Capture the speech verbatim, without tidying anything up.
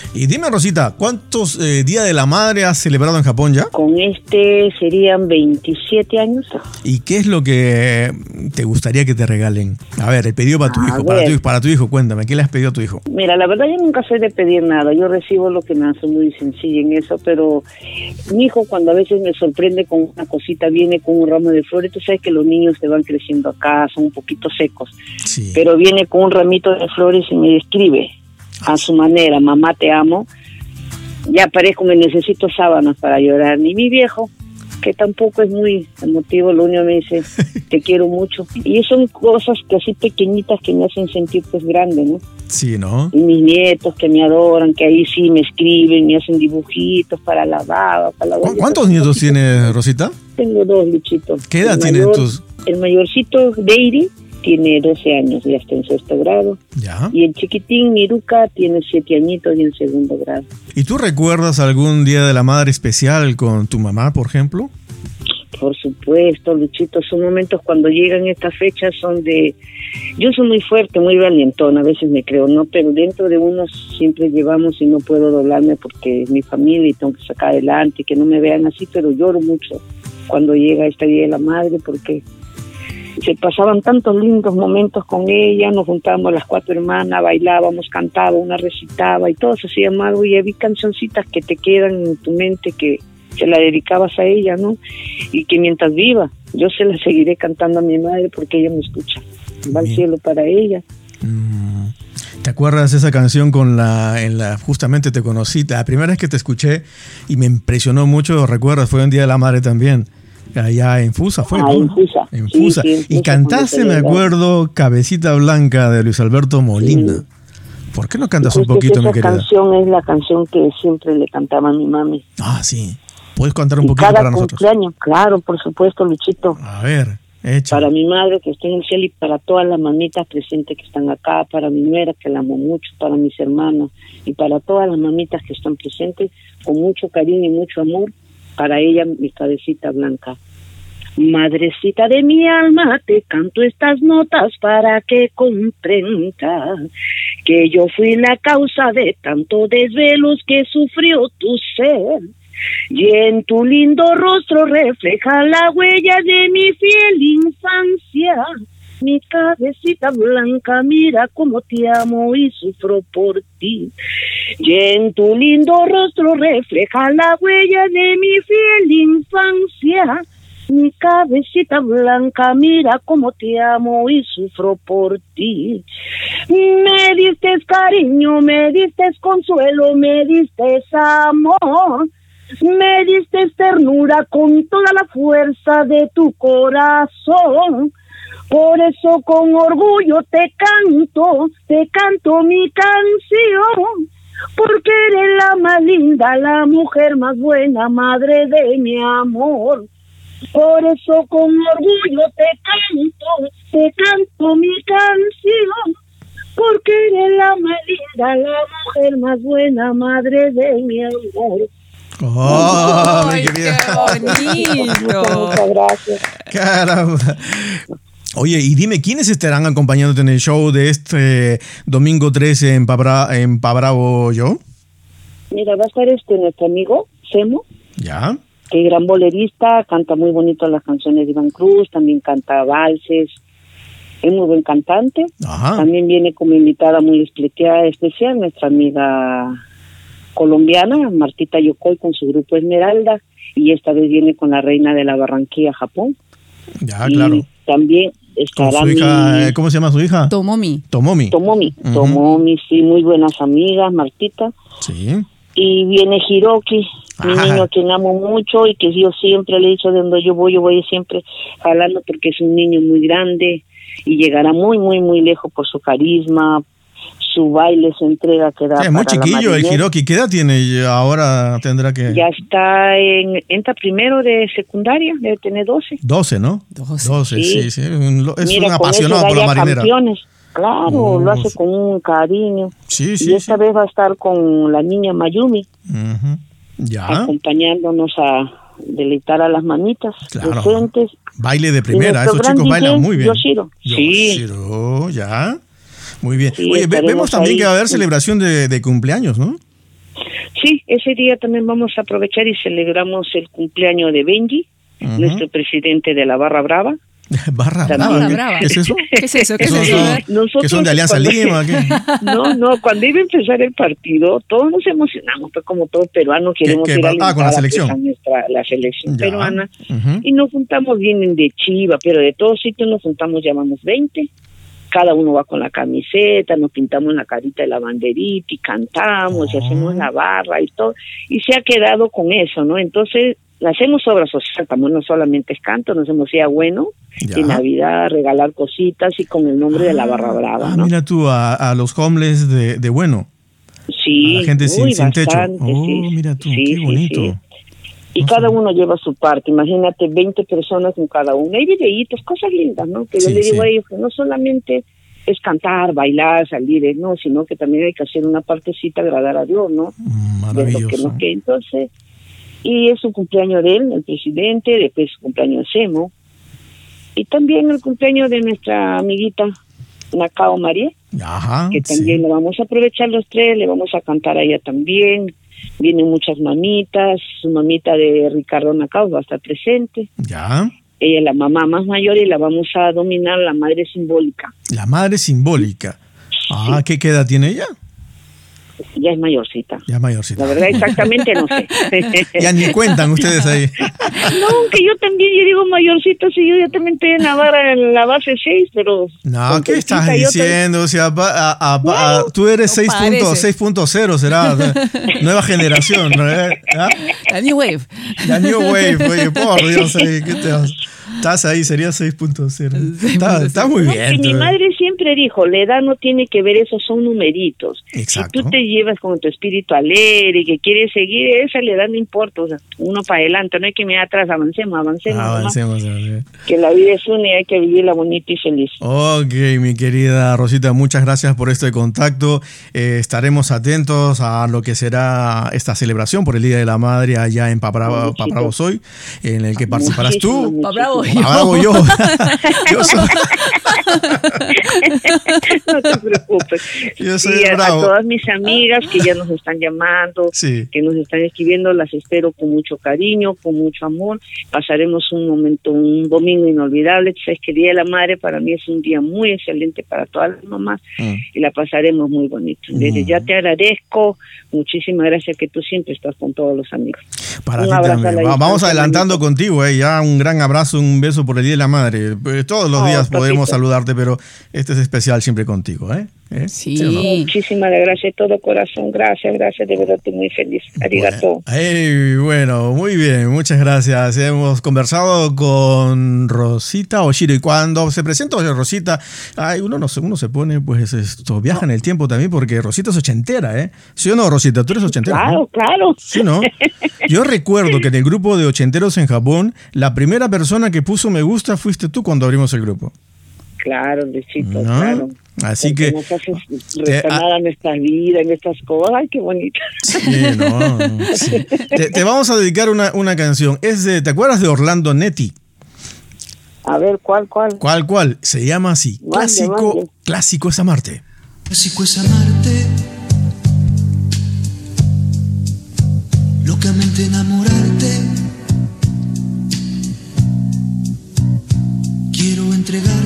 Y dime, Rosita, ¿cuántos eh, Día de la Madre has celebrado en Japón ya? Con este serían veintisiete años. ¿Y qué es lo que te gustaría que te regalen? A ver, el pedido para tu A hijo, para ver. tu, para tu hijo, cuéntame, ¿qué le has pedido a tu hijo? Mira, la verdad yo nunca soy de pedir nada, yo recibo lo que me hace muy sencillo en eso, pero mi hijo cuando a veces me sorprende con una cosita, viene con un ramo de flores, tú sabes que los niños te van creciendo acá, son un poquito secos, Sí. pero viene con un ramito de flores y me escribe a su manera, mamá te amo, ya parezco me necesito sábanas para llorar, ni mi viejo, que tampoco es muy emotivo, lo único que me dice, te quiero mucho, y son cosas que así pequeñitas que me hacen sentir pues grande, ¿no? Sí, ¿no? Y mis nietos que me adoran, que ahí sí me escriben, me hacen dibujitos para la baba, para la ¿Cu- baba. ¿Cuántos nietos tienes, Rosita? Tengo dos, Luchito. ¿Qué edad El tienen mayor- tus...? El mayorcito, Deiri, tiene doce años, ya está en sexto grado. Ya. Y el chiquitín, Miruka, tiene siete añitos y en segundo grado. ¿Y tú recuerdas algún Día de la Madre especial con tu mamá, por ejemplo? Por supuesto, Luchito, son momentos cuando llegan estas fechas son de... Yo soy muy fuerte, muy valientona, a veces me creo, ¿no? Pero dentro de uno siempre llevamos y no puedo doblarme porque es mi familia y tengo que sacar adelante y que no me vean así, pero lloro mucho cuando llega este Día de la Madre porque se pasaban tantos lindos momentos con ella, nos juntábamos las cuatro hermanas, bailábamos, cantábamos, una recitaba y todos hacíamos algo y había cancioncitas que te quedan en tu mente que se la dedicabas a ella, ¿no? Y que mientras viva, yo se la seguiré cantando a mi madre porque ella me escucha. Va al Bien. cielo para ella. Mm. ¿Te acuerdas esa canción con la, en la, justamente te conocí, la primera vez que te escuché y me impresionó mucho, recuerdas, fue un Día de la Madre también, allá en Fusa fue, Ah, ¿no? en Fusa. En Sí, Fusa. sí, en Y Fusa cantaste, cuando me celebraba. acuerdo, Cabecita Blanca de Luis Alberto Molina. Sí. ¿Por qué no cantas un Justo poquito, mi esa querida? canción es la canción que siempre le cantaba a mi mami. Ah, sí. ¿Puedes cantar un Y poquito cada para nosotros? cumpleaños, claro, por supuesto, Luchito. A ver, echa. Para mi madre que está en el cielo y para todas las mamitas presentes que están acá, para mi nuera que la amo mucho, para mis hermanos y para todas las mamitas que están presentes, con mucho cariño y mucho amor, para ella mi cabecita blanca. Madrecita de mi alma, te canto estas notas para que comprendas que yo fui la causa de tantos desvelos que sufrió tu ser. Y en tu lindo rostro refleja la huella de mi fiel infancia. Mi cabecita blanca, mira cómo te amo y sufro por ti. Y en tu lindo rostro refleja la huella de mi fiel infancia. Mi cabecita blanca, mira cómo te amo y sufro por ti. Me diste cariño, me diste consuelo, me diste amor. Me diste ternura con toda la fuerza de tu corazón. Por eso con orgullo te canto, te canto mi canción. Porque eres la más linda, la mujer más buena, madre de mi amor. Por eso con orgullo te canto, te canto mi canción. Porque eres la más linda, la mujer más buena, madre de mi amor. ¡Oh, mi ¡Ay, querida! qué bonito! Muchas gracias. Caramba. Oye, y dime, ¿quiénes estarán acompañándote en el show de este domingo trece en Pabra, en Pabravo yo? Mira, va a estar este nuestro amigo, Semo, ¿Ya? que es gran bolerista, canta muy bonito las canciones de Iván Cruz, también canta valses, es muy buen cantante. Ajá. También viene como invitada muy especial, especial nuestra amiga colombiana, Martita Yocoy, con su grupo Esmeralda, y esta vez viene con la reina de la Barranquilla, Japón. Ya, y claro. también Con estará su hija, mi eh, ¿cómo se llama su hija? Tomomi. Tomomi. Tomomi, Ujú. Tomomi, sí, muy buenas amigas, Martita. Sí. Y viene Hiroki, mi Ajá. niño a quien amo mucho y que yo siempre le he dicho de donde yo voy, yo voy siempre jalando porque es un niño muy grande y llegará muy, muy, muy lejos por su carisma, su baile, su entrega que da. Sí, es muy para la chiquillo el madurez. Hiroki. ¿Qué edad tiene? Y ahora tendrá que... Ya está en, entra primero de secundaria, debe tener doce. doce, ¿no? doce. doce, sí, Sí. sí. Un- Es Mira, un con apasionado eso por la da ya marinera. campeones. Claro, Oh, lo hace sí. con un cariño. Sí, Y sí, esta sí. vez va a estar con la niña Mayumi, Ujú. Ya. acompañándonos a deleitar a las mamitas Claro. docentes. Baile de Y primera. nuestro Esos gran chicos bailan D J, muy bien. Yoshiro. Sí. Yoshiro, ya. Muy bien. Sí, Oye, ve- estaremos vemos también ahí. que va a haber Sí. celebración de, de cumpleaños, ¿no? Sí, ese día también vamos a aprovechar y celebramos el cumpleaños de Benji, uh-huh. nuestro presidente de la Barra Brava. Barra Brava, ¿qué, ¿qué es eso? ¿Qué es eso? ¿Qué es eso? Nosotros, ¿Que son de Alianza cuando, Lima? ¿Qué? No, no, cuando iba a empezar el partido, todos nos emocionamos, pues como todos peruanos queremos ¿Qué, qué, ir a ah, con la selección, pues, a nuestra, la selección ya. peruana, uh-huh. y nos juntamos, vienen de Chiva, pero de todos sitios nos juntamos, llamamos veinte, cada uno va con la camiseta, nos pintamos la carita de la banderita y cantamos, oh. y hacemos la barra y todo, y se ha quedado con eso, ¿no? Entonces, hacemos obra social, también no solamente es canto, nos hemos ido bueno, ya. en Navidad, regalar cositas y con el nombre ah, de la Barra Brava, ah, ¿no? Mira tú, a, a los homeless de, de bueno. Sí, a la gente uy, sin, sin techo. bastante, Oh, sí. mira tú, sí, qué sí, bonito. Sí. Y no cada sé. uno lleva su parte, imagínate, veinte personas en cada uno. Hay videitos, cosas lindas, ¿no? Que sí, yo le digo sí. a ellos que no solamente es cantar, bailar, salir, no, sino que también hay que hacer una partecita, agradar a Dios, ¿no? Maravilloso. De lo que, lo que, entonces, y es su cumpleaños de él, el presidente, después su cumpleaños de Semo, y también el cumpleaños de nuestra amiguita Nacao María, Ajá, que también sí. lo vamos a aprovechar los tres, le vamos a cantar a ella también. Vienen muchas mamitas, su mamita de Ricardo Nacao va a estar presente. Ya. Ella es la mamá más mayor y la vamos a dominar, la madre simbólica. La madre simbólica. Ah, sí. ¿qué, qué edad tiene ella? Ya es mayorcita. Ya mayorcita. La verdad exactamente no sé. Ya ni cuentan ustedes ahí. No, que yo también, yo digo mayorcita, si yo ya también estoy en la, barra, en la base seis, pero... No, ¿qué estás diciendo? O sea, a, a, a, bueno, a, tú eres no seis punto cero, será. Nueva generación, ¿no? ¿Ah? La New Wave. La New Wave, oye, por Dios, ¿qué te vas? Estás ahí, sería seis punto cero. Está, está muy no, bien. Mi madre siempre dijo, la edad no tiene que ver, esos son numeritos. Exacto. Si tú te llevas con tu espíritu alegre y que quieres seguir, esa la edad no importa, o sea, uno para adelante, no hay que mirar atrás, avancemos, avancemos. Avancemos, avancemos. Que la vida es una y hay que vivirla bonita y feliz. Ok, mi querida Rosita, muchas gracias por este contacto. Eh, estaremos atentos a lo que será esta celebración por el Día de la Madre allá en Papravo, Papravo Soy, en el que participarás muchísimo, tú. Papravo yo. Papravo yo. yo soy... No te preocupes. Yo soy y a, a bravo. todas mis amigas que ya nos están llamando, sí. que nos están escribiendo, las espero con mucho cariño, con mucho amor. Pasaremos un momento, un domingo inolvidable. Sabes que el Día de la Madre para mí es un día muy excelente para todas las mamás mm. y la pasaremos muy bonito. Desde mm. ya te agradezco, muchísimas gracias que tú siempre estás con todos los amigos. Para un ti también. Va, vamos adelantando manito. contigo, eh, ya un gran abrazo, un beso por el Día de la Madre. Todos los oh, días papito. podemos saludarte, pero este es especial siempre contigo, ¿eh? ¿Eh? Sí. ¿Sí no? Muchísimas gracias de todo corazón, gracias, gracias, de verdad estoy muy feliz. Arigato. Bueno, hey, bueno, muy bien, muchas gracias. Hemos conversado con Rosita Oshiro y cuando se presenta Rosita, ay, uno no se, uno se pone, pues esto viaja no. en el tiempo también porque Rosita es ochentera, ¿eh? ¿Sí o no, Rosita? Tú eres ochentera. Claro, ¿no? claro. Sí, ¿no? Yo recuerdo que en el grupo de ochenteros en Japón, la primera persona que puso me gusta fuiste tú cuando abrimos el grupo. Claro, Luisito, ¿No? claro. Así porque que nos haces retornar a nuestra vida, en estas cosas. Ay, qué bonito. Sí, no, no sí. Te, te vamos a dedicar una, una canción. Es de, ¿te acuerdas de Orlando Netti? A ver, ¿cuál, cuál? ¿Cuál, cuál? Se llama así. Mande, clásico, mande. Clásico es amarte. Clásico es amarte, locamente enamorarte. Quiero entregar